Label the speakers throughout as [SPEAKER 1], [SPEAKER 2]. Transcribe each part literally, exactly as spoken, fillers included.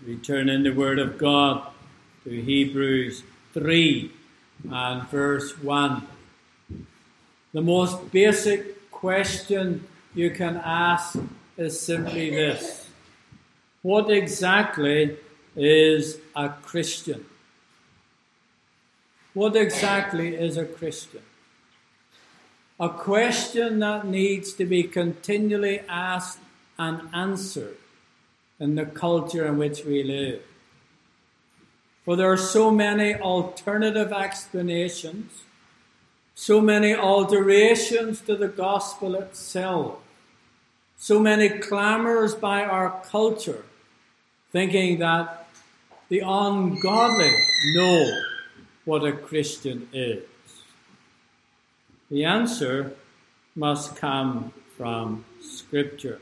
[SPEAKER 1] We turn in the Word of God to Hebrews three and verse one. The most basic question you can ask is simply this: what exactly is a Christian? What exactly is a Christian? A question that needs to be continually asked and answered in the culture in which we live. For there are so many alternative explanations, so many alterations to the gospel itself, so many clamors by our culture, thinking that the ungodly know what a Christian is. The answer must come from Scripture.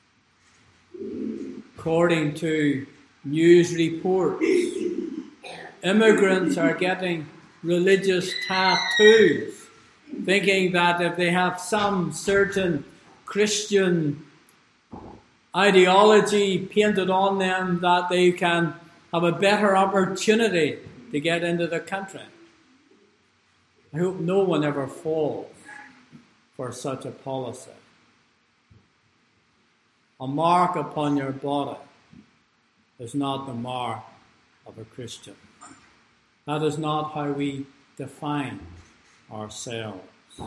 [SPEAKER 1] According to news reports, immigrants are getting religious tattoos, thinking that if they have some certain Christian ideology painted on them, that they can have a better opportunity to get into the country. I hope no one ever falls for such a policy. A mark upon your body is not the mark of a Christian. That is not how we define ourselves.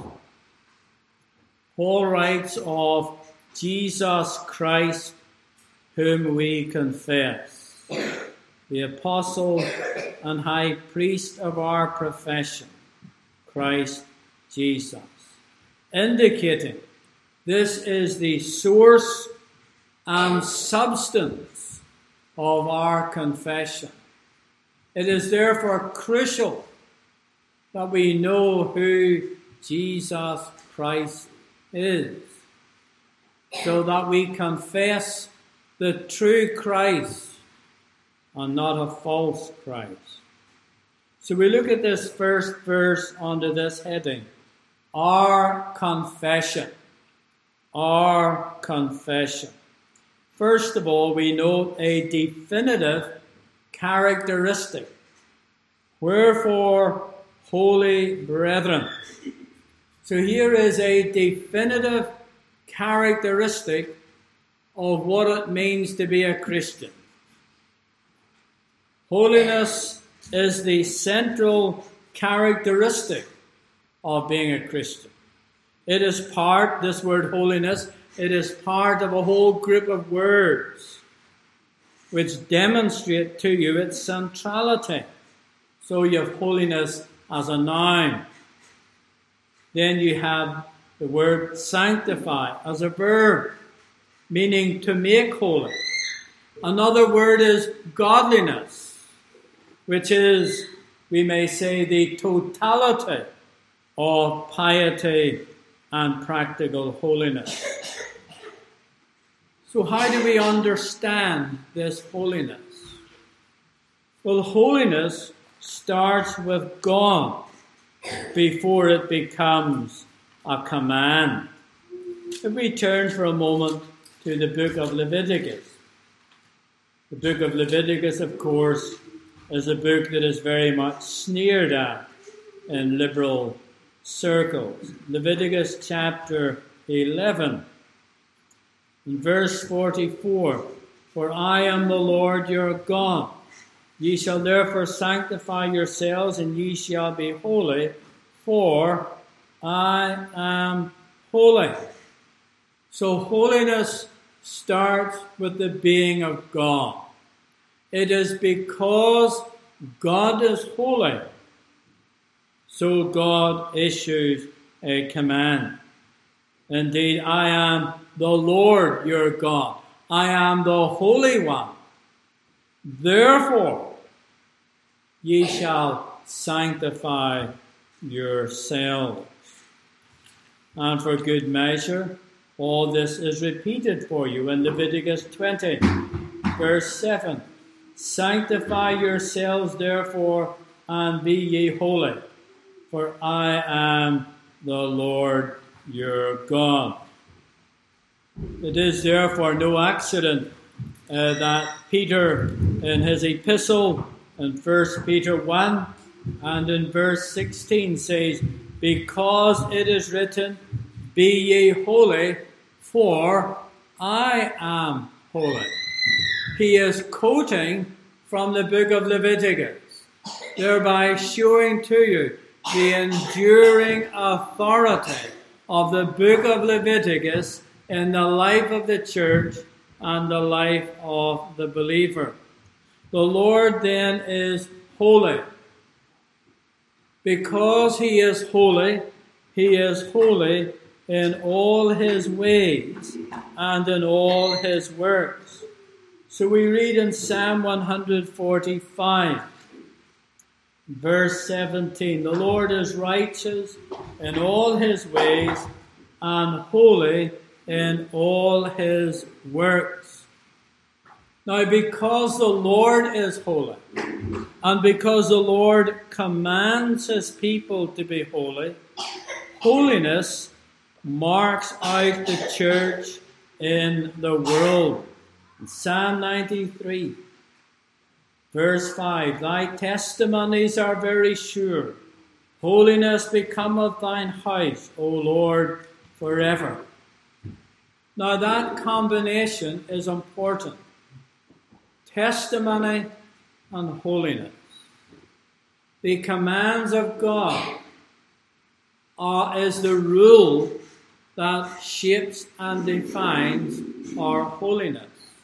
[SPEAKER 1] Paul writes of Jesus Christ, whom we confess, the apostle and high priest of our profession, Christ Jesus, indicating this is the source and substance of our confession. It is therefore crucial that we know who Jesus Christ is, so that we confess the true Christ and not a false Christ. So we look at this first verse under this heading, our confession. Our confession. First of all, we note a definitive characteristic. Wherefore, holy brethren. So here is a definitive characteristic of what it means to be a Christian. Holiness is the central characteristic of being a Christian. It is part, this word holiness, it is part of a whole group of words which demonstrate to you its centrality. So you have holiness as a noun. Then you have the word sanctify as a verb, meaning to make holy. Another word is godliness, which is, we may say, the totality of piety and practical holiness. So how do we understand this holiness? Well, holiness starts with God before it becomes a command. If we turn for a moment to the book of Leviticus. The book of Leviticus, of course, is a book that is very much sneered at in liberal circles. Leviticus chapter eleven, in verse forty-four, for I am the Lord your God. Ye shall therefore sanctify yourselves, and ye shall be holy, for I am holy. So holiness starts with the being of God. It is because God is holy, so God issues a command. Indeed, I am the Lord your God. I am the Holy One. Therefore, ye shall sanctify yourselves. And for good measure, all this is repeated for you in Leviticus twenty, verse seven. Sanctify yourselves, therefore, and be ye holy, for I am the Lord your God. It is therefore no accident uh, that Peter in his epistle in First Peter one and in verse sixteen says, because it is written, be ye holy, for I am holy. He is quoting from the book of Leviticus, thereby showing to you the enduring authority of the book of Leviticus in the life of the church and the life of the believer. The Lord then is holy. Because he is holy, he is holy in all his ways and in all his works. So we read in Psalm one forty-five, verse seventeen, the Lord is righteous in all his ways and holy in all his works. Now, because the Lord is holy, and because the Lord commands his people to be holy, holiness marks out the church in the world. In Psalm ninety-three, verse five, thy testimonies are very sure. Holiness becometh thine house, O Lord, forever. Now that combination is important. Testimony and holiness. The commands of God are, is the rule that shapes and defines our holiness.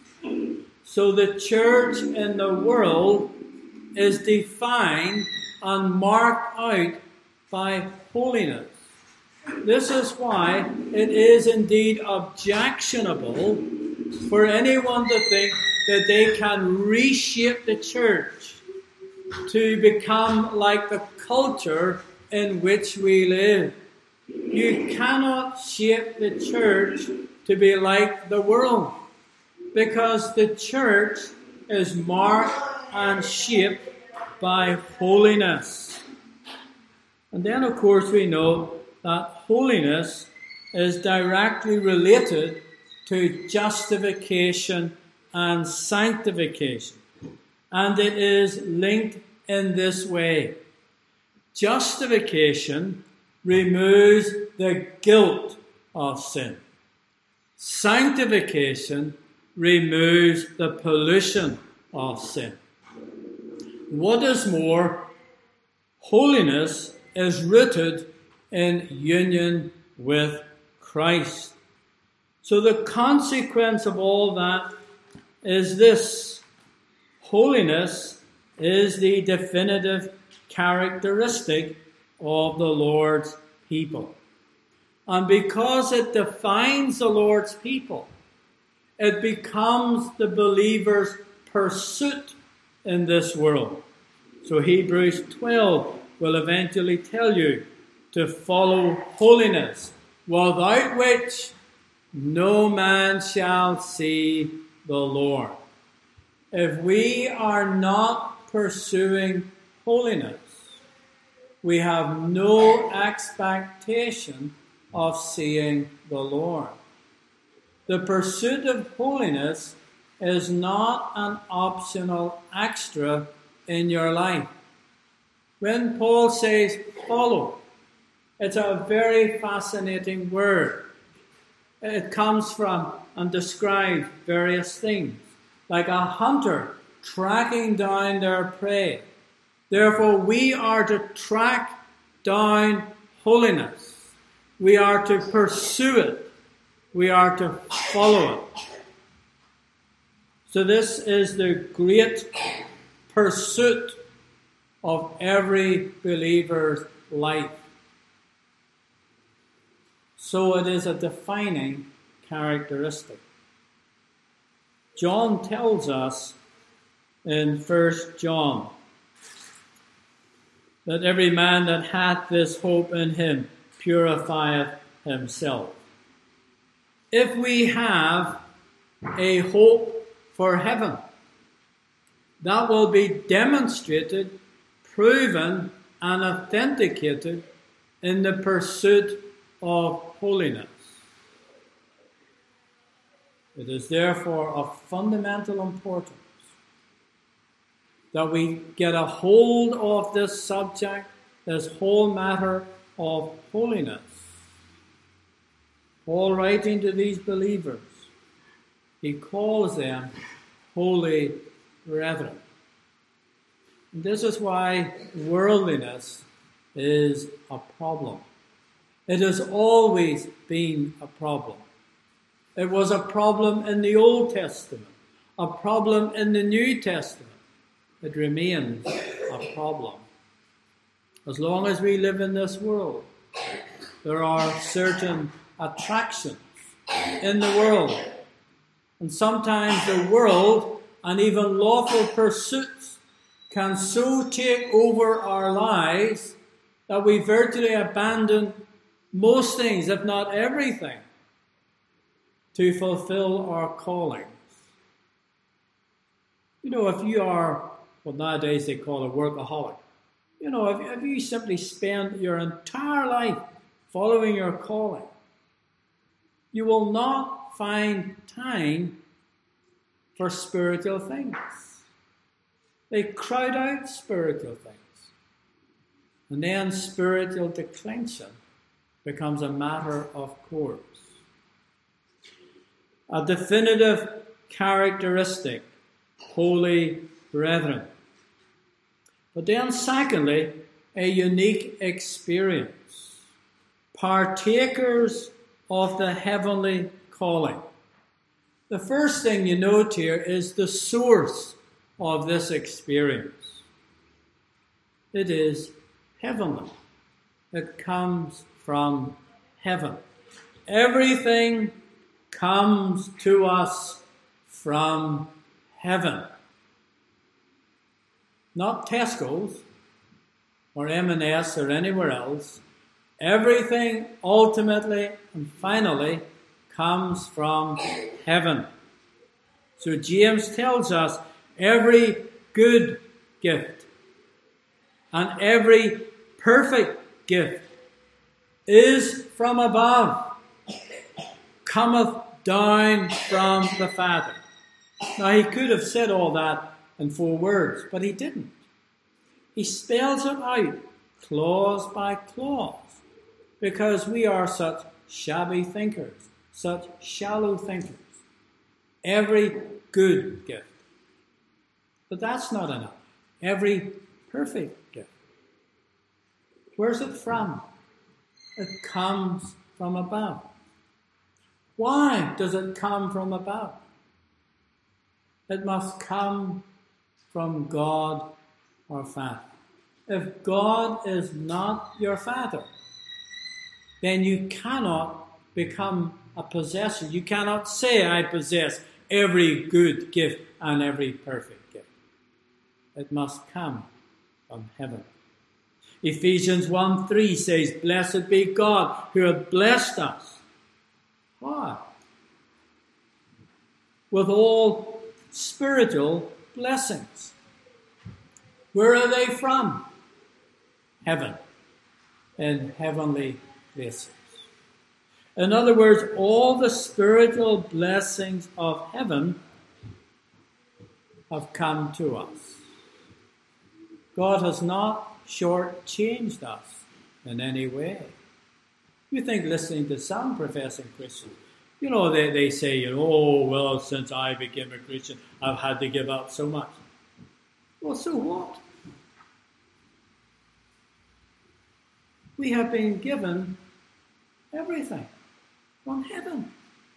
[SPEAKER 1] So the church in the world is defined and marked out by holiness. This is why it is indeed objectionable for anyone to think that they can reshape the church to become like the culture in which we live. You cannot shape the church to be like the world, because the church is marked and shaped by holiness. And then, of course, we know that holiness is directly related to justification and sanctification. And it is linked in this way. Justification removes the guilt of sin. Sanctification removes the pollution of sin. What is more, holiness is rooted in union with Christ. So the consequence of all that is this: holiness is the definitive characteristic of the Lord's people. And because it defines the Lord's people, it becomes the believer's pursuit in this world. So Hebrews twelve will eventually tell you to follow holiness, without which no man shall see the Lord. If we are not pursuing holiness, we have no expectation of seeing the Lord. The pursuit of holiness is not an optional extra in your life. When Paul says follow, it's a very fascinating word. It comes from and describes various things, like a hunter tracking down their prey. Therefore, we are to track down holiness. We are to pursue it. We are to follow it. So this is the great pursuit of every believer's life. So it is a defining characteristic. John tells us in First John that every man that hath this hope in him purifieth himself. If we have a hope for heaven, that will be demonstrated, proven, and authenticated in the pursuit of holiness. It is therefore of fundamental importance that we get a hold of this subject, this whole matter of holiness. Paul, writing to these believers, he calls them holy brethren. And this is why worldliness is a problem. It has always been a problem. It was a problem in the Old Testament, a problem in the New Testament. It remains a problem. As long as we live in this world, there are certain attractions in the world. And sometimes the world and even lawful pursuits can so take over our lives that we virtually abandon most things, if not everything, to fulfill our callings. You know, if you are what nowadays they call a workaholic, you know, if, if you simply spend your entire life following your calling, you will not find time for spiritual things. They crowd out spiritual things. And then spiritual declension becomes a matter of course. A definitive characteristic, holy brethren. But then secondly, a unique experience. Partakers of the heavenly calling. The first thing you note here is the source of this experience. It is heavenly. It comes from heaven. Everything comes to us from heaven. Not Tesco's or M and S or anywhere else. Everything ultimately and finally comes from heaven. So James tells us every good gift and every perfect gift is from above, cometh down from the Father. Now he could have said all that in four words, but he didn't. He spells it out clause by clause because we are such shabby thinkers, such shallow thinkers. Every good gift. But that's not enough. Every perfect gift. Where's it from? It comes from above. Why does it come from above? It must come from God our Father. If God is not your Father, then you cannot become a possessor. You cannot say, I possess every good gift and every perfect gift. It must come from heaven. Ephesians one three says, Blessed be God who hath blessed us. Why? With all spiritual blessings. Where are they from? Heaven. In heavenly places. In other words, all the spiritual blessings of heaven have come to us. God has not shortchanged us in any way. You think listening to some professing Christians, you know, they, they say, you know, oh, well, since I became a Christian, I've had to give up so much. Well, so what? We have been given everything from heaven.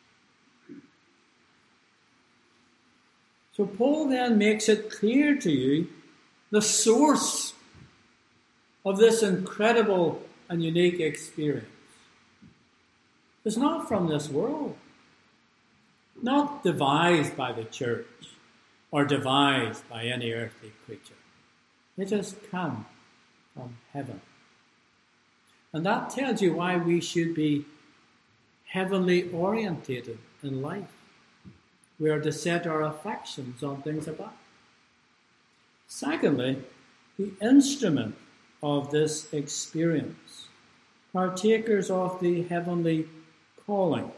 [SPEAKER 1] So Paul then makes it clear to you the source of this incredible and unique experience. It's not from this world, not devised by the church or devised by any earthly creature. It has come from heaven. And that tells you why we should be heavenly orientated in life. We are to set our affections on things above. Secondly, the instrument of this experience, partakers of the heavenly calling.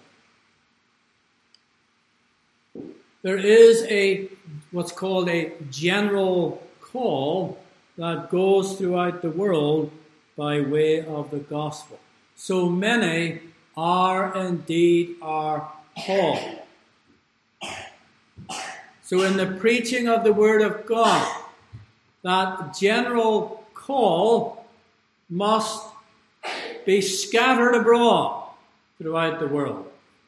[SPEAKER 1] There is a what's called a general call that goes throughout the world by way of the gospel. So many are indeed our call. So in the preaching of the Word of God, that general call must be scattered abroad throughout the world.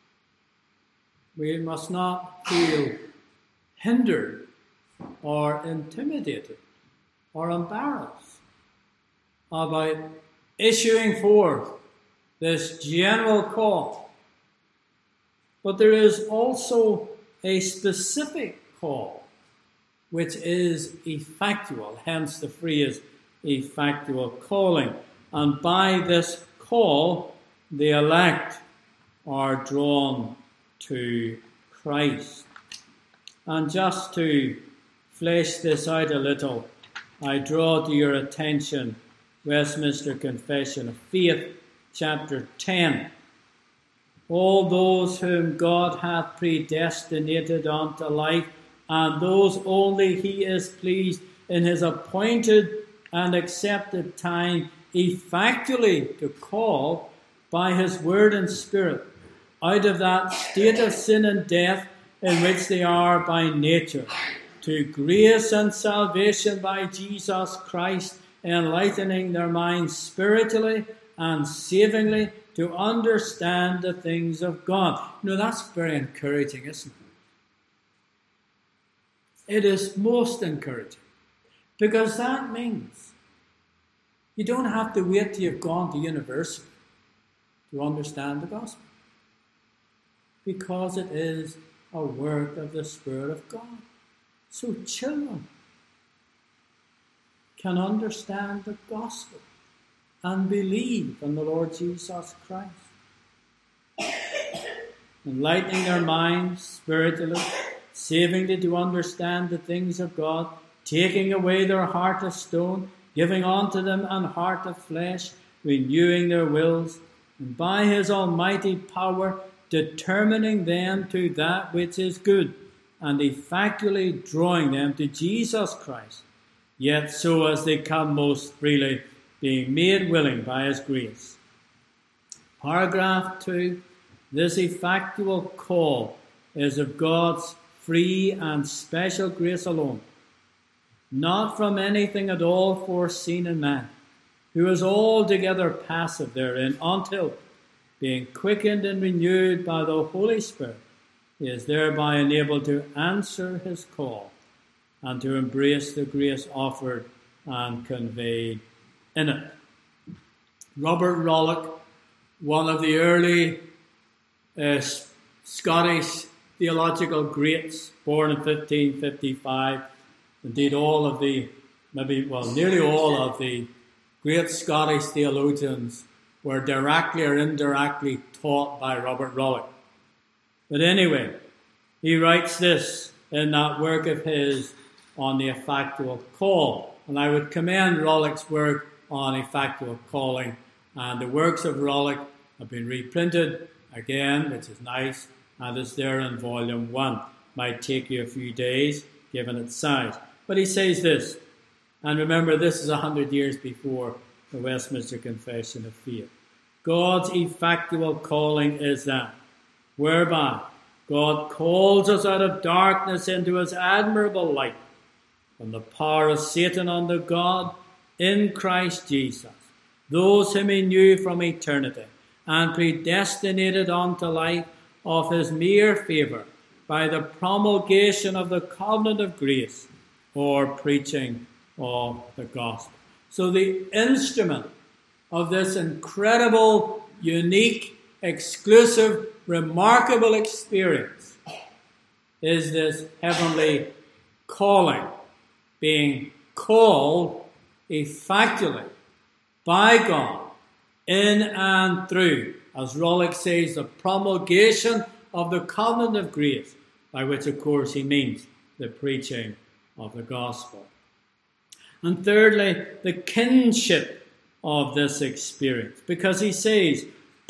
[SPEAKER 1] We must not feel hindered or intimidated or embarrassed about issuing forth this general call. But there is also a specific call, which is effectual, hence the phrase effectual calling. And by this call, the elect are drawn to Christ. And just to flesh this out a little, I draw to your attention Westminster Confession of Faith, chapter ten. All those whom God hath predestinated unto life, and those only he is pleased in his appointed and accepted time effectually to call by his word and spirit out of that state of sin and death in which they are by nature, to grace and salvation by Jesus Christ, enlightening their minds spiritually and savingly to understand the things of God. You know, that's very encouraging, isn't it? It is most encouraging, because that means you don't have to wait till you've gone to university to understand the gospel, because it is a work of the Spirit of God. So children can understand the gospel and believe in the Lord Jesus Christ, enlightening their minds spiritually, savingly to understand the things of God, taking away their heart of stone, giving unto them an heart of flesh, renewing their wills, and by his almighty power determining them to that which is good, and effectually drawing them to Jesus Christ, yet so as they come most freely, being made willing by his grace. Paragraph two, this effectual call is of God's free and special grace alone, not from anything at all foreseen in man, who is altogether passive therein, until, being quickened and renewed by the Holy Spirit, he is thereby enabled to answer his call and to embrace the grace offered and conveyed in it. Robert Rollock, one of the early uh, Scottish theological greats, born in fifteen fifty-five, indeed all of the, maybe, well, nearly all of the great Scottish theologians were directly or indirectly taught by Robert Rollock. But anyway, he writes this in that work of his on the effectual call. And I would commend Rollock's work on effectual calling. And the works of Rollock have been reprinted again, which is nice, and it's there in volume one. Might take you a few days, given its size. But he says this, and remember, this is a hundred years before the Westminster Confession of Faith. God's effectual calling is that, whereby God calls us out of darkness into his admirable light, from the power of Satan unto God in Christ Jesus, those whom he knew from eternity, and predestinated unto life of his mere favour, by the promulgation of the covenant of grace, or preaching of the gospel. So the instrument of this incredible, unique, exclusive, remarkable experience is this heavenly calling, being called effectually by God in and through, as Rollock says, the promulgation of the covenant of grace, by which, of course, he means the preaching of the gospel. And thirdly, the kinship of this experience, because he says,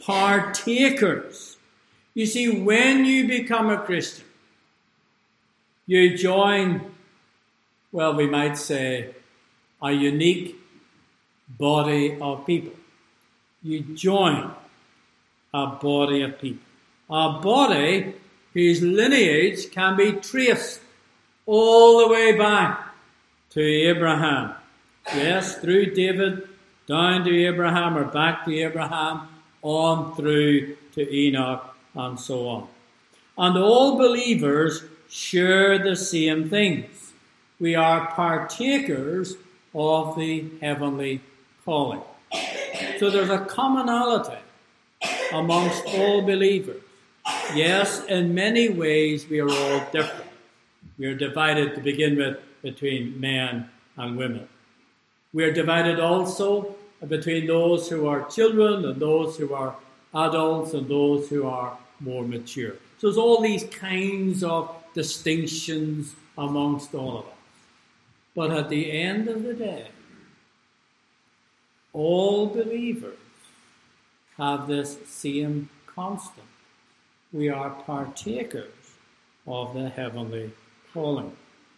[SPEAKER 1] partakers. You see, when you become a Christian, you join well, we might say, a unique body of people. You join a body of people. A body whose lineage can be traced all the way back to Abraham. Yes, through David, down to Abraham, or back to Abraham, on through to Enoch, and so on. And all believers share the same things. We are partakers of the heavenly calling. So there's a commonality amongst all believers. Yes, in many ways we are all different. We are divided to begin with between men and women. We are divided also between those who are children and those who are adults and those who are more mature. So there's all these kinds of distinctions amongst all of us. But at the end of the day, all believers have this same constant. We are partakers of the heavenly calling.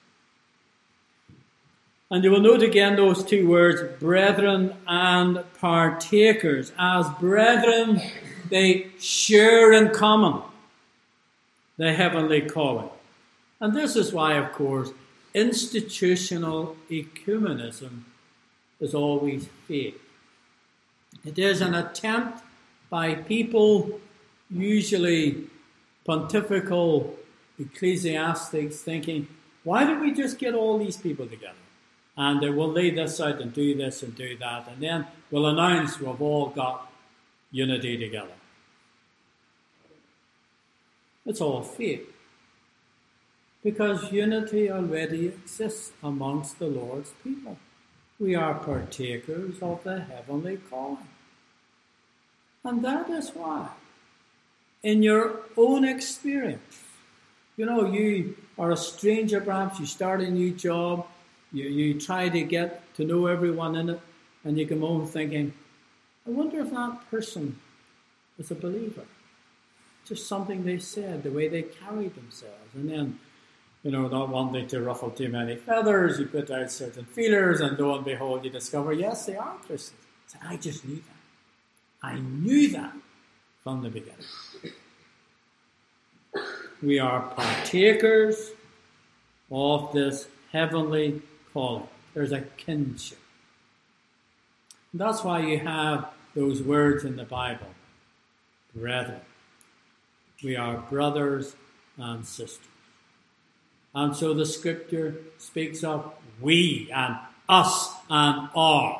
[SPEAKER 1] And you will note again those two words, brethren and partakers. As brethren, they share in common the heavenly calling. And this is why, of course, institutional ecumenism is always fake. It is an attempt by people, usually pontifical ecclesiastics, thinking, why don't we just get all these people together? And uh, we'll lay this out and do this and do that. And then we'll announce we've all got unity together. It's all fake. Because unity already exists amongst the Lord's people. We are partakers of the heavenly calling. And that is why, in your own experience, you know, you are a stranger perhaps, you start a new job, you, you try to get to know everyone in it, and you come home thinking, I wonder if that person is a believer. Just something they said, the way they carried themselves. And then, you know, not wanting to ruffle too many feathers, you put out certain feelers, and lo and behold, you discover, yes, they are Christians. So I just knew that. I knew that from the beginning. We are partakers of this heavenly calling. There's a kinship. And that's why you have those words in the Bible. Brethren. We are brothers and sisters. And so the scripture speaks of we and us and our.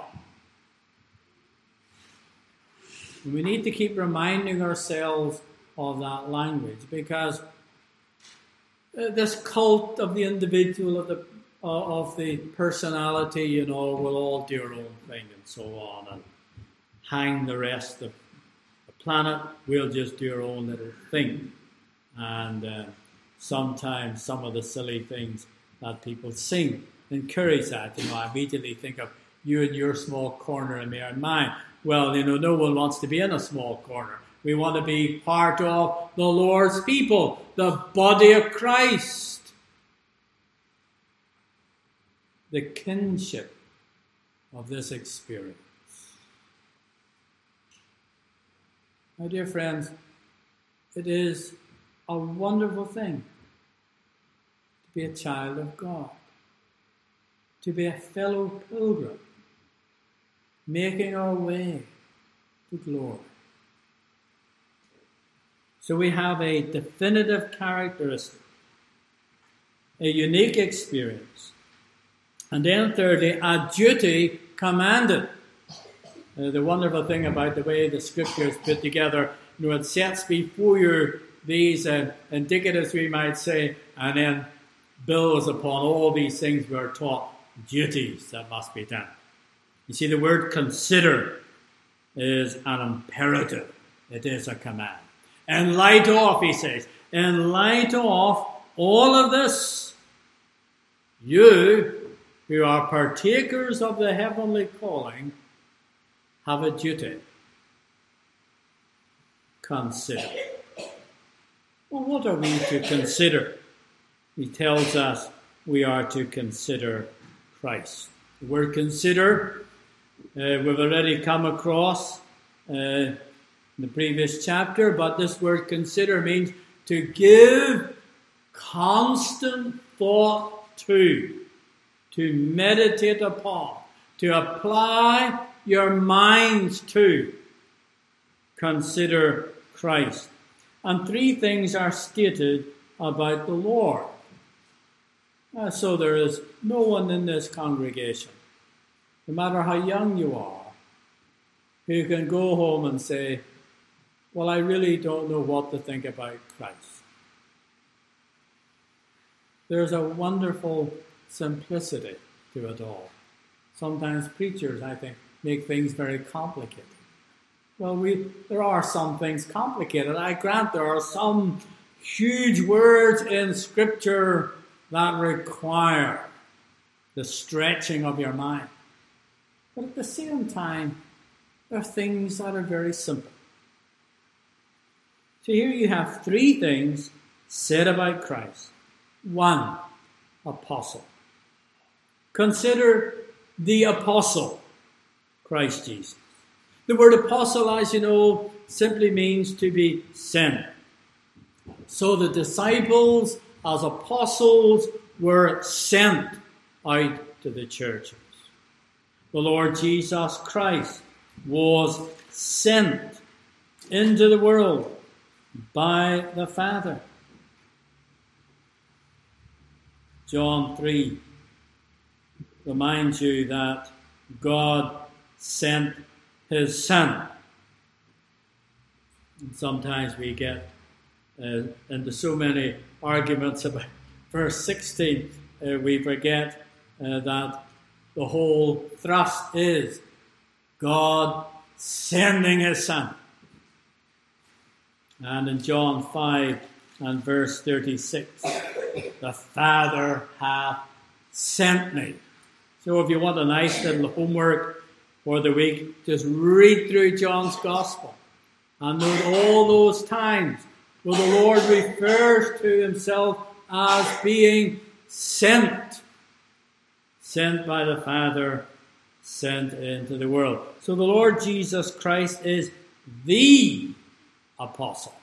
[SPEAKER 1] And we need to keep reminding ourselves of that language, because this cult of the individual, of the uh, of the personality, you know, will all do our own thing and so on, and hang the rest of the planet. We'll just do our own little thing. And uh, sometimes some of the silly things that people sing encourage that. You know, I immediately think of you in your small corner and me in mine. Well, you know, no one wants to be in a small corner. We want to be part of the Lord's people, the body of Christ. The kinship of this experience. My dear friends, it is a wonderful thing to be a child of God, to be a fellow pilgrim, making our way to glory. So we have a definitive characteristic, a unique experience, and then thirdly, a duty commanded. Uh, the wonderful thing about the way the scripture is put together, you know, it sets before you these uh, indicatives, we might say, and then builds upon all these things we are taught, duties that must be done. You see, the word consider is an imperative. It is a command. In light of, he says, in light of all of this, you who are partakers of the heavenly calling have a duty. Consider. Well, what are we to consider? He tells us we are to consider Christ. The word consider, uh, we've already come across uh, in the previous chapter, but this word consider means to give constant thought to, to meditate upon, to apply your minds to. Consider Christ. And three things are stated about the Lord. Uh, so there is no one in this congregation, no matter how young you are, who can go home and say, well, I really don't know what to think about Christ. There's a wonderful simplicity to it all. Sometimes preachers, I think, make things very complicated. Well, we there are some things complicated. I grant there are some huge words in Scripture that require the stretching of your mind. But at the same time, there are things that are very simple. So here you have three things said about Christ. One, apostle. Consider the apostle, Christ Jesus. The word apostle, as you know, simply means to be sent. So the disciples, as apostles, were sent out to the churches. The Lord Jesus Christ was sent into the world by the Father. John three reminds you that God sent his Son. And sometimes we get uh, into so many arguments about verse sixteen, uh, we forget uh, that the whole thrust is God sending his Son. And in John five and verse thirty-six, the Father hath sent me. So if you want a nice little homework for the week, just read through John's Gospel and note all those times where the Lord refers to himself as being sent. Sent by the Father, sent into the world. So the Lord Jesus Christ is the apostle.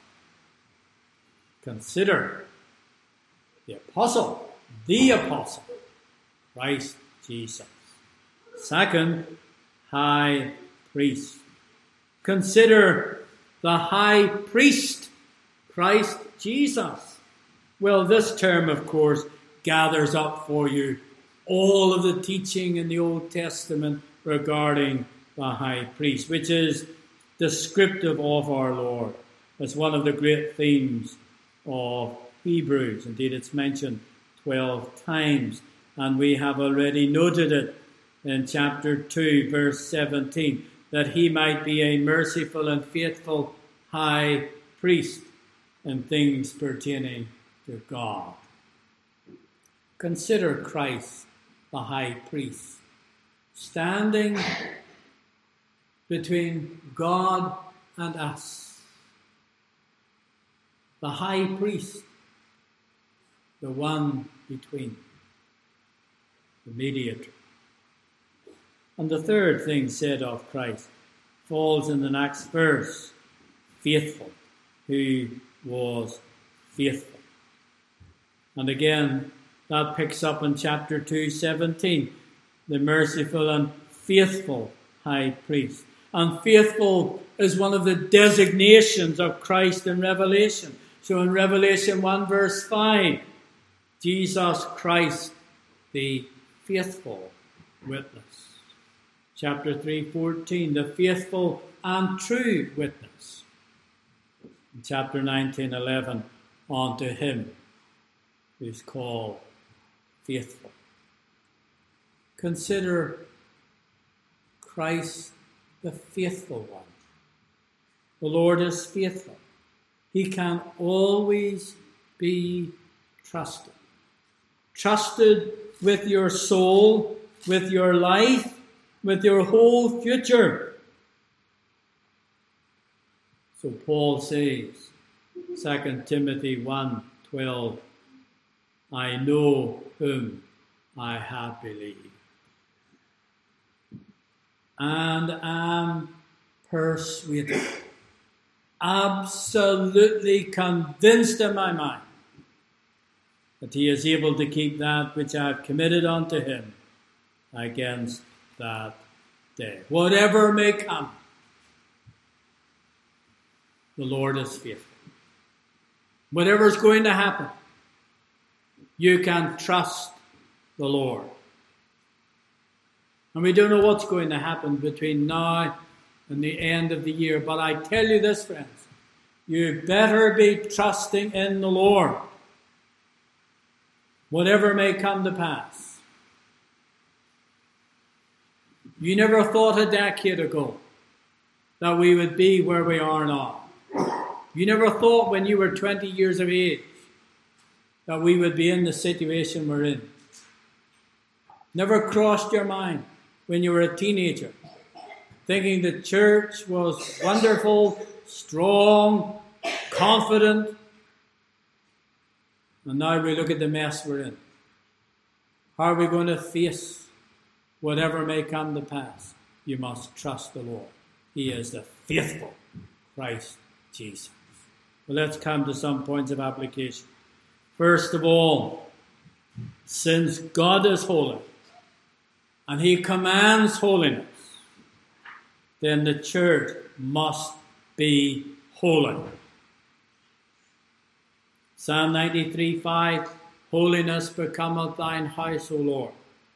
[SPEAKER 1] Consider the apostle, the apostle, Christ Jesus. Second, high priest. Consider the high priest, Christ Jesus. Well, this term, of course, gathers up for you all of the teaching in the Old Testament regarding the high priest, which is descriptive of our Lord. It's one of the great themes of Hebrews. Indeed, it's mentioned twelve times, and we have already noted it in chapter two, verse seventeen, that he might be a merciful and faithful high priest in things pertaining to God. Consider Christ, the high priest, standing between God and us. The high priest, the one between, the mediator. And the third thing said of Christ falls in the next verse, faithful, who was faithful. And again, that picks up in chapter two, seventeen, the merciful and faithful high priest. And faithful is one of the designations of Christ in Revelation. So in Revelation one, verse five, Jesus Christ, the faithful witness. Chapter three, fourteen, the faithful and true witness. In chapter nineteen, eleven, on to him who's called faithful. Consider Christ the faithful one. The Lord is faithful. He can always be trusted. Trusted with your soul, with your life, with your whole future. So Paul says, Second Timothy one, twelve I know whom I have believed, and am persuaded, absolutely convinced in my mind, that he is able to keep that which I have committed unto him against that day. Whatever may come, the Lord is faithful. Whatever is going to happen, you can trust the Lord. And we don't know what's going to happen between now and the end of the year. But I tell you this, friends, you better be trusting in the Lord, whatever may come to pass. You never thought a decade ago that we would be where we are now. You never thought when you were twenty years of age that we would be in the situation we're in. Never crossed your mind when you were a teenager, thinking the church was wonderful, strong, confident. And now we look at the mess we're in. How are we going to face whatever may come to pass? You must trust the Lord. He is the faithful Christ Jesus. Well, let's come to some points of application. First of all, since God is holy and he commands holiness, then the church must be holy. Psalm ninety-three five, holiness becometh thine house, O Lord.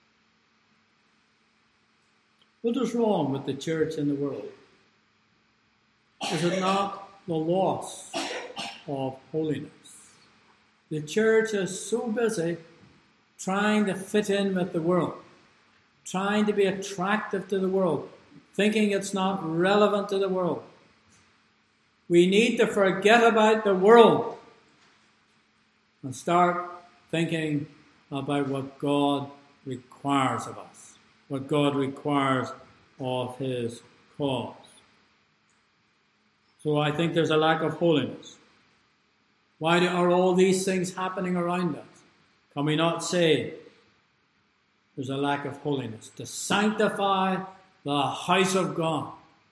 [SPEAKER 1] What is wrong with the church in the world? Is it not the loss of holiness? The church is so busy trying to fit in with the world, trying to be attractive to the world, thinking it's not relevant to the world. We need to forget about the world and start thinking about what God requires of us, what God requires of his cause. So I think there's a lack of holiness. Why are all these things happening around us? Can we not say there's a lack of holiness? To sanctify the house of God.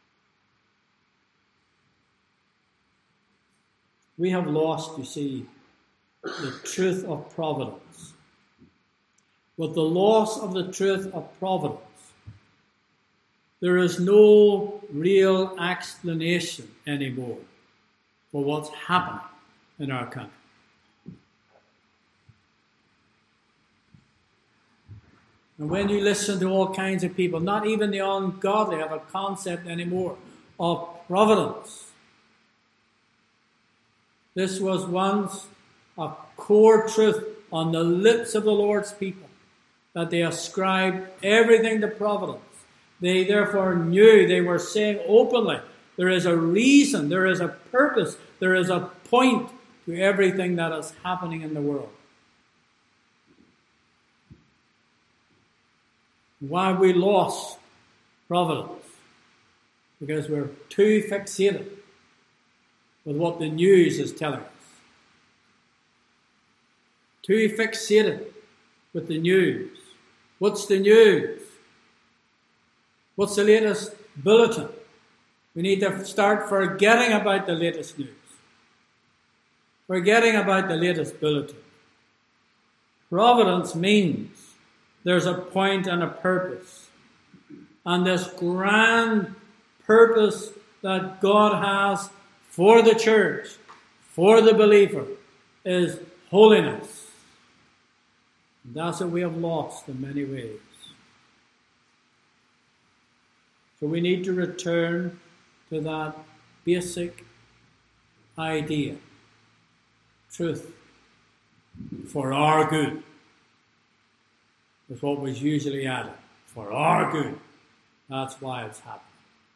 [SPEAKER 1] We have lost, you see, the truth of providence. With the loss of the truth of providence, there is no real explanation anymore for what's happening in our country. And when you listen to all kinds of people, not even the ungodly have a concept anymore of providence. This was once a core truth on the lips of the Lord's people, that they ascribed everything to providence. They therefore knew, they were saying openly, there is a reason, there is a purpose, there is a point to everything that is happening in the world. Why we lost providence? Because we're too fixated with what the news is telling us. Too fixated with the news. What's the news? What's the latest bulletin? We need to start forgetting about the latest news. Forgetting about the latest bulletin. Providence means there's a point and a purpose. And this grand purpose that God has for the church, for the believer, is holiness. And that's what we have lost in many ways. So we need to return to that basic idea. Truth for our good is what was usually added. For our good. That's why it's happening.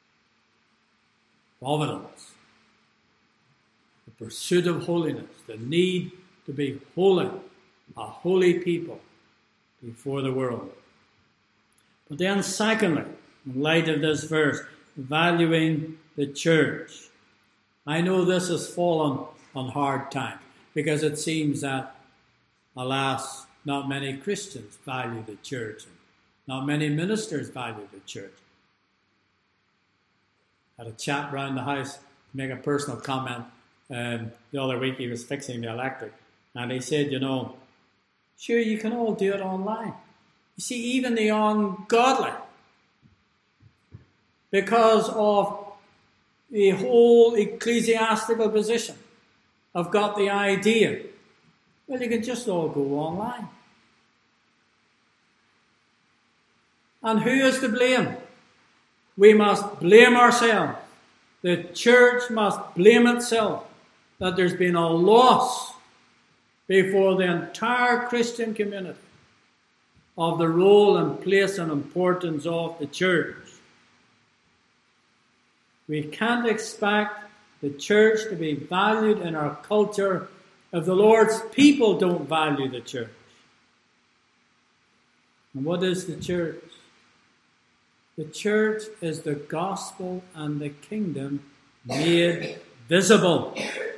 [SPEAKER 1] Providence. The pursuit of holiness. The need to be holy. A holy people before the world. But then secondly, in light of this verse, valuing the church. I know this has fallen on hard times because it seems that alas, not many Christians value the church. And not many ministers value the church. I had a chap round the house to make a personal comment. Um, the other week he was fixing the electric. And he said, you know, sure, you can all do it online. You see, even the ungodly, because of the whole ecclesiastical position, have got the idea, well, you can just all go online. And who is to blame? We must blame ourselves. The church must blame itself that there's been a loss before the entire Christian community of the role and place and importance of the church. We can't expect the church to be valued in our culture if the Lord's people don't value the church. And what is the church? The church is the gospel and the kingdom made visible.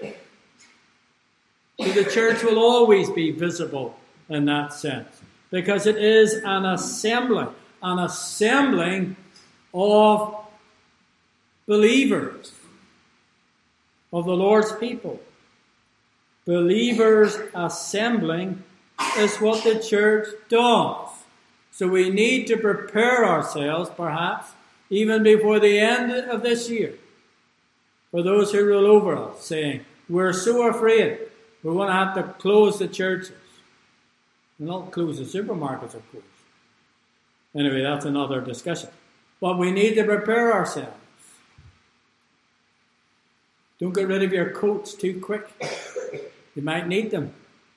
[SPEAKER 1] So the church will always be visible in that sense, because it is an assembly, an assembling of believers, of the Lord's people. Believers assembling is what the church does. So we need to prepare ourselves, perhaps, even before the end of this year, for those who rule over us, saying, we're so afraid we're going to have to close the churches. We'll not close the supermarkets, of course. Anyway, that's another discussion. But we need to prepare ourselves. Don't get rid of your coats too quick. You might need them.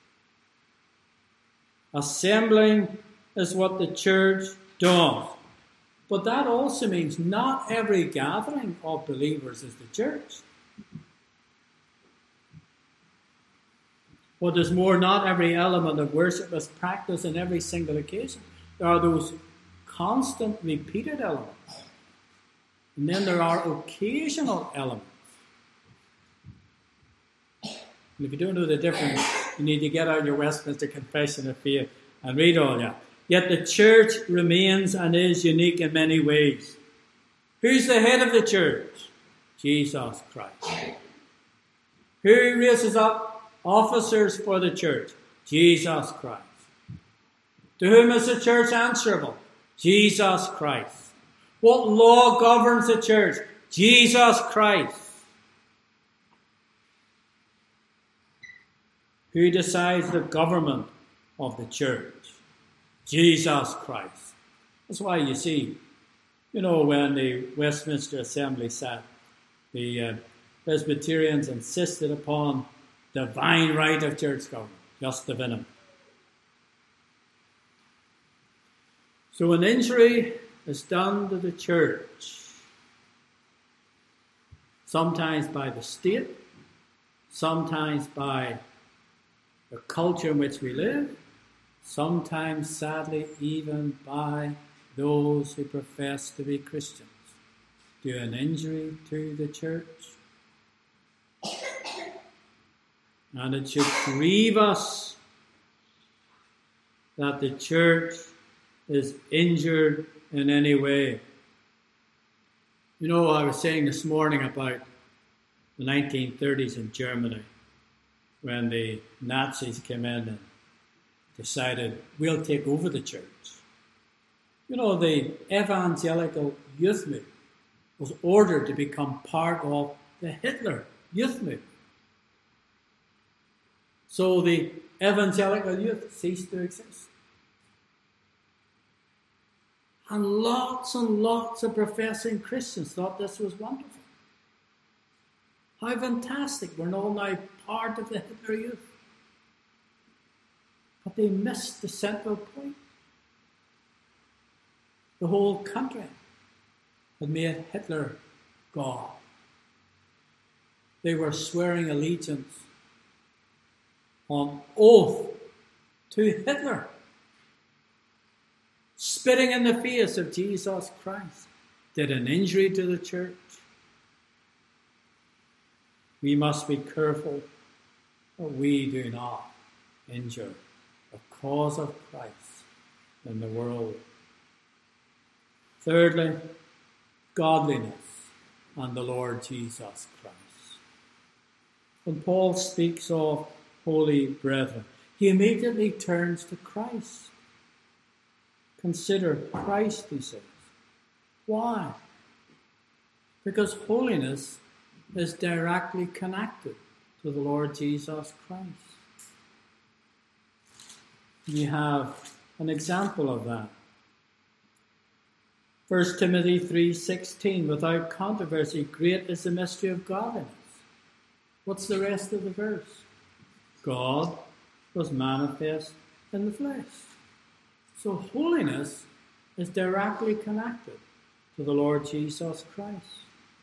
[SPEAKER 1] Assembling is what the church does. But that also means not every gathering of believers is the church. What is more, not every element of worship is practiced in every single occasion. There are those constant repeated elements. And then there are occasional elements. And if you don't know the difference, you need to get out your Westminster Confession of Faith and read all that. Yet the church remains and is unique in many ways. Who's the head of the church? Jesus Christ. Who raises up officers for the church? Jesus Christ. To whom is the church answerable? Jesus Christ. What law governs the church? Jesus Christ. Who decides the government of the church? Jesus Christ. That's why you see, you know, when the Westminster Assembly sat, the uh, Presbyterians insisted upon divine right of church government, just divinum. So an injury is done to the church, sometimes by the state, sometimes by the culture in which we live, sometimes, sadly, even by those who profess to be Christians, do an injury to the church. And it should grieve us that the church is injured in any way. You know, I was saying this morning about the nineteen thirties in Germany, when the Nazis came in and decided, we'll take over the church. You know, the evangelical youth movement was ordered to become part of the Hitler youth movement. So the evangelical youth ceased to exist. And lots and lots of professing Christians thought this was wonderful. How fantastic, we're all now part of the Hitler youth. But they missed the central point. The whole country had made Hitler God. They were swearing allegiance on oath to Hitler, spitting in the face of Jesus Christ, did an injury to the church. We must be careful that we do not injure cause of Christ in the world. Thirdly, godliness and the Lord Jesus Christ. When Paul speaks of holy brethren, he immediately turns to Christ. Consider Christ, he says. Why? Because holiness is directly connected to the Lord Jesus Christ. You have an example of that. First Timothy three sixteen, without controversy, great is the mystery of godliness. What's the rest of the verse? God was manifest in the flesh. So holiness is directly connected to the Lord Jesus Christ.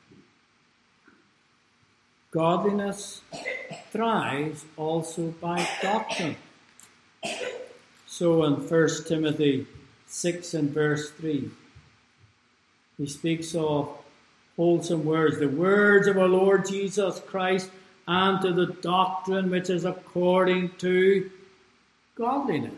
[SPEAKER 1] Godliness thrives also by doctrine. So in First Timothy six and verse three, he speaks of wholesome words, the words of our Lord Jesus Christ, and to the doctrine which is according to godliness.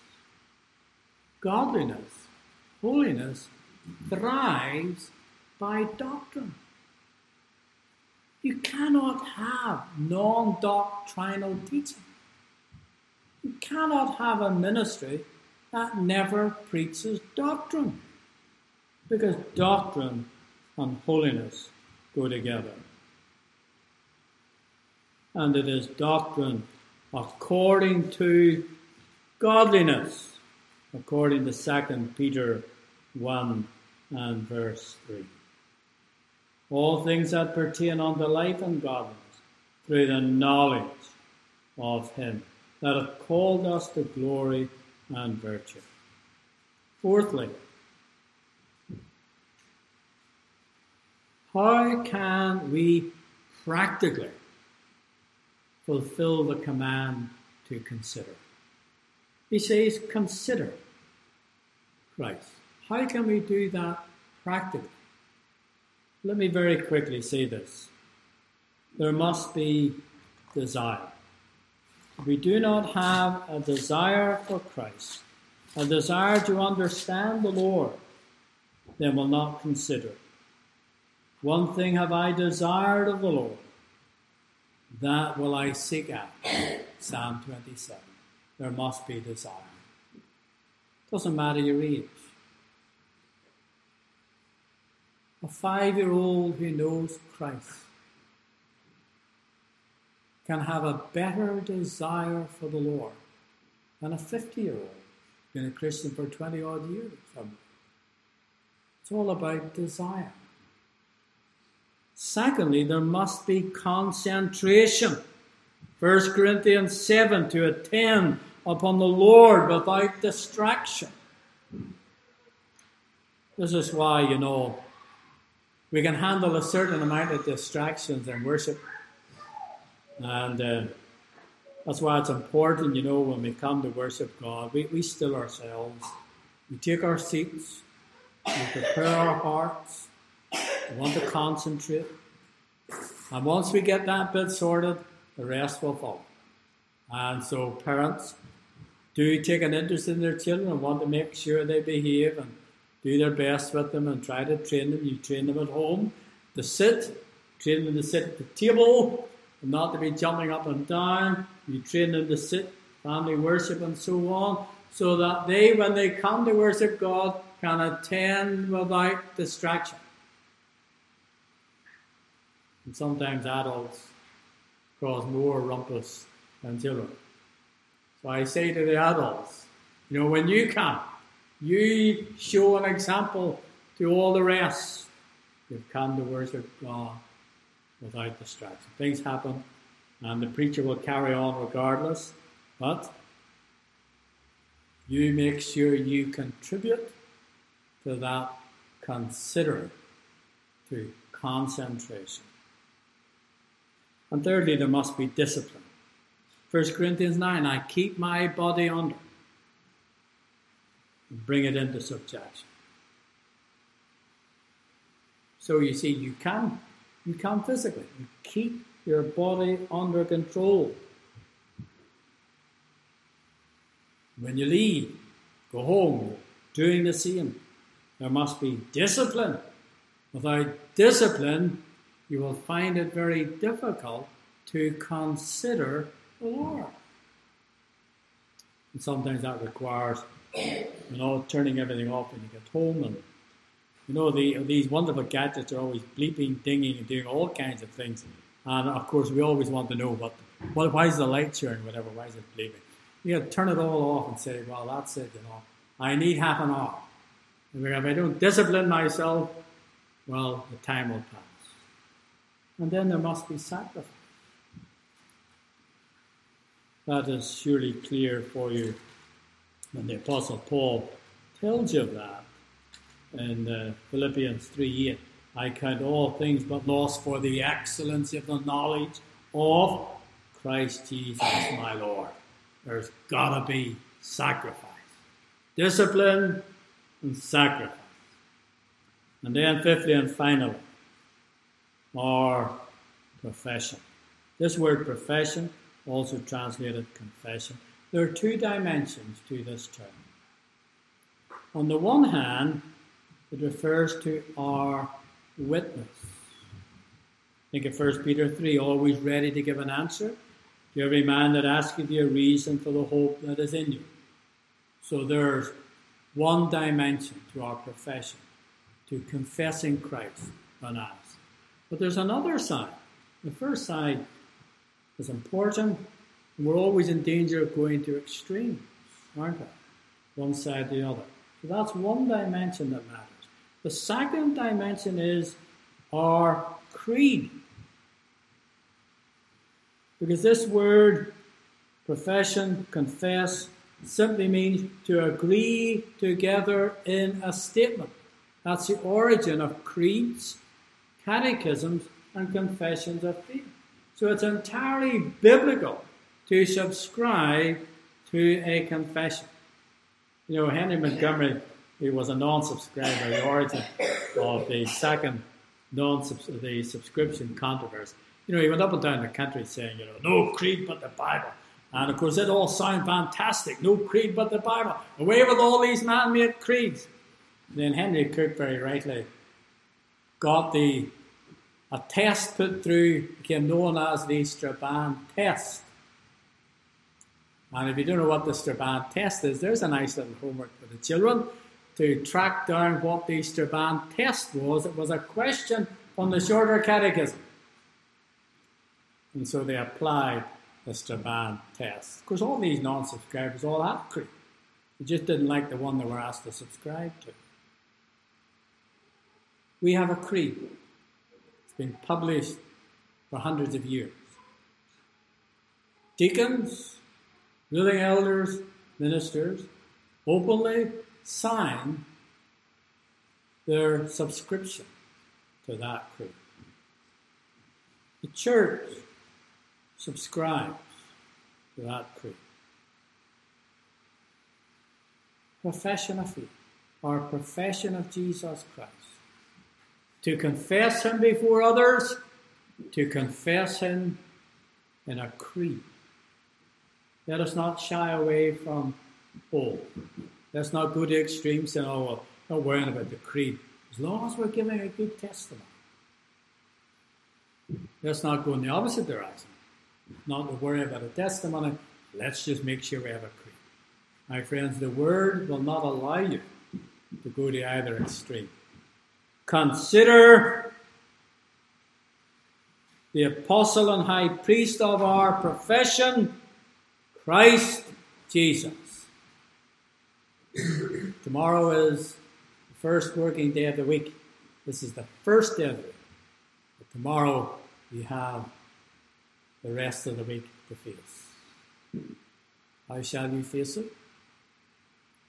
[SPEAKER 1] Godliness, holiness, thrives by doctrine. You cannot have non-doctrinal teaching. You cannot have a ministry that never preaches doctrine. Because doctrine and holiness go together. And it is doctrine according to godliness, according to Second Peter one and verse three. All things that pertain unto life and godliness, through the knowledge of him that hath called us to glory and virtue. Fourthly, how can we practically fulfill the command to consider? He says, consider Christ. How can we do that practically? Let me very quickly say this. There must be desire. If we do not have a desire for Christ, a desire to understand the Lord, then we'll not consider. One thing have I desired of the Lord, that will I seek after. Psalm twenty-seven. There must be desire. Doesn't matter your age. A five-year-old who knows Christ can have a better desire for the Lord than a fifty-year-old been a Christian for twenty-odd years. It's all about desire. Secondly, there must be concentration. First Corinthians seven, to attend upon the Lord without distraction. This is why, you know, we can handle a certain amount of distractions in worship. And uh, that's why it's important, you know, when we come to worship God, we, we still ourselves. We take our seats. We prepare our hearts. We want to concentrate. And once we get that bit sorted, the rest will follow. And so parents do take an interest in their children and want to make sure they behave and do their best with them and try to train them. You train them at home to sit, train them to sit at the table and not to be jumping up and down. You train them to sit, family worship and so on, so that they, when they come to worship God, can attend without distraction. And sometimes adults cause more rumpus than children. So I say to the adults, you know, when you come, you show an example to all the rest. You've come to worship God without distraction. Things happen, and the preacher will carry on regardless, but you make sure you contribute to that considering, to concentration. And thirdly, there must be discipline. First Corinthians nine, I keep my body under and bring it into subjection. So you see, you can, you can physically. You keep your body under control. When you leave, go home, doing the same. There must be discipline. Without discipline, you will find it very difficult to consider the Lord. And sometimes that requires, you know, turning everything off when you get home. And, you know, the, these wonderful gadgets are always bleeping, dinging, and doing all kinds of things. And, of course, we always want to know, what, what, why is the light showing, whatever, why is it bleeping? You got to turn it all off and say, well, that's it, you know. I need half an hour. And if I don't discipline myself, well, the time will pass. And then there must be sacrifice. That is surely clear for you. And the Apostle Paul tells you of that in uh, Philippians three eight. I count all things but loss for the excellency of the knowledge of Christ Jesus my Lord. There's got to be sacrifice. Discipline and sacrifice. And then fifthly and finally, our profession. This word profession, also translated confession, there are two dimensions to this term. On the one hand, it refers to our witness. Think of First Peter three, always ready to give an answer to every man that asketh you a reason for the hope that is in you. So there's one dimension to our profession, to confessing Christ when asked. But there's another side. The first side is important, and we're always in danger of going to extremes, aren't we? One side or the other. So that's one dimension that matters. The second dimension is our creed. Because this word, profession, confess, simply means to agree together in a statement. That's the origin of creeds, catechisms, and confessions of faith. So it's entirely biblical to subscribe to a confession. You know, Henry Montgomery, he was a non-subscriber, the origin of the second non-subs- the subscription controversy. You know, he went up and down the country saying, you know, no creed but the Bible. And of course, it all sounds fantastic. No creed but the Bible. Away with all these man-made creeds. Then Henry Cook very rightly got the a test put through, became known as the Strabane test. And if you don't know what the Strabane test is, there's a nice little homework for the children to track down what the Strabane test was. It was a question from the Shorter Catechism. And so they applied the Strabane test. Of course, all these non-subscribers all had creed. They just didn't like the one they were asked to subscribe to. We have a creed. It's been published for hundreds of years. Deacons, ruling elders, ministers openly sign their subscription to that creed. The church subscribes to that creed. Profession of faith, our profession of Jesus Christ. To confess him before others, to confess him in a creed. Let us not shy away from both. Let's not go to extremes and, oh, well, not worrying about the creed. As long as we're giving a good testimony. Let's not go in the opposite direction. Not to worry about a testimony. Let's just make sure we have a creed. My friends, the word will not allow you to go to either extreme. Consider the apostle and high priest of our profession, Christ Jesus. Tomorrow is the first working day of the week. This is the first day of the week. But tomorrow we have the rest of the week to face. How shall you face it?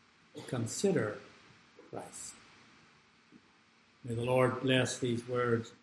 [SPEAKER 1] Consider Christ. May the Lord bless these words